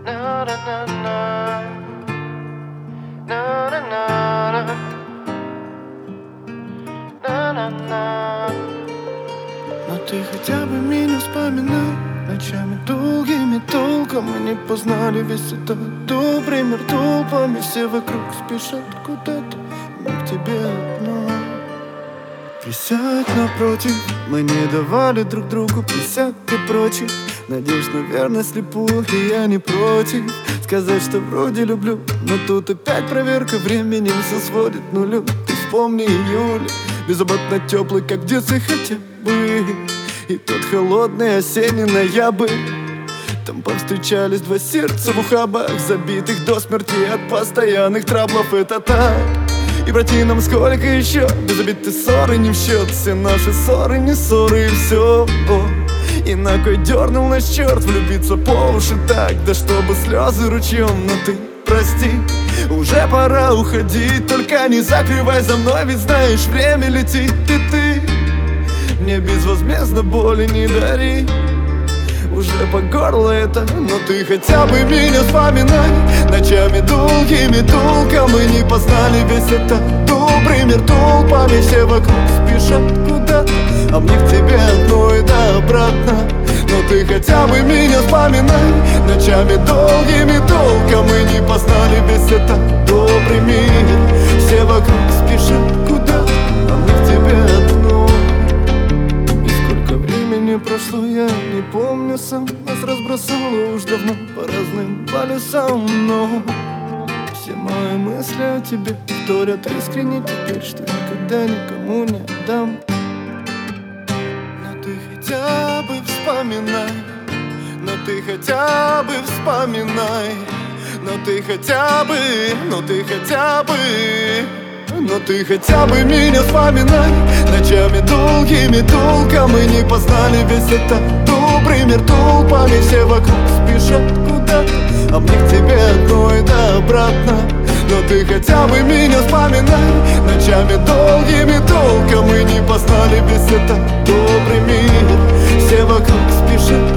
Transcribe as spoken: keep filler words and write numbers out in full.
Но ты хотя бы меня вспоминай. Ночами долгими толком мы не познали весь этот добрый мир. Толпами все вокруг спешат куда-то, мы к тебе одной. Присядь напротив, мы не давали друг другу присяг и прочих надежд на верность слепую, и я не против сказать, что вроде люблю. Но тут опять проверка временем все сводит к нулю. Ты вспомни июль, беззаботно теплый, как в детстве хотя бы. И тот холодный осенний ноябрь. Там повстречались два сердца в ухабах, забитых до смерти от постоянных траблов. Это так. И пройти нам сколько еще? Безобидные ссоры не в счет. Все наши ссоры не ссоры, и все. О, и на кой дернул наш черт влюбиться по уши так, да чтобы слезы ручьем. Но ты прости, уже пора уходить. Только не закрывай за мной, ведь знаешь, время летит. И ты мне безвозмездно боли не дари. Уже по горло это, но ты хотя бы меня вспоминай. Ночами долгими толком мы не познали весь этот добрый мир. Толпами все вокруг спешат куда-то, а мне к тебе одной да обратно. Но ты хотя бы меня вспоминай. Ночами долгими толком мы не познали весь этот добрый мир. Все вокруг спешат куда-то, а мне к тебе одной. Прошло, я не помню сам. Нас разбросало уж давно по разным полюсам. Но все мои мысли о тебе вторят искренне теперь, что никогда никому не отдам. Но ты хотя бы вспоминай. Но ты хотя бы вспоминай. Но ты хотя бы, но ты хотя бы Но ты хотя бы меня вспоминай. Ночами долгими толком мы не познали весь этот добрый мир. Толпами все вокруг спешат куда-то, а мне к тебе одной да обратно. Но ты хотя бы меня вспоминай. Ночами долгими толком мы не познали весь этот добрый мир. Все вокруг спешат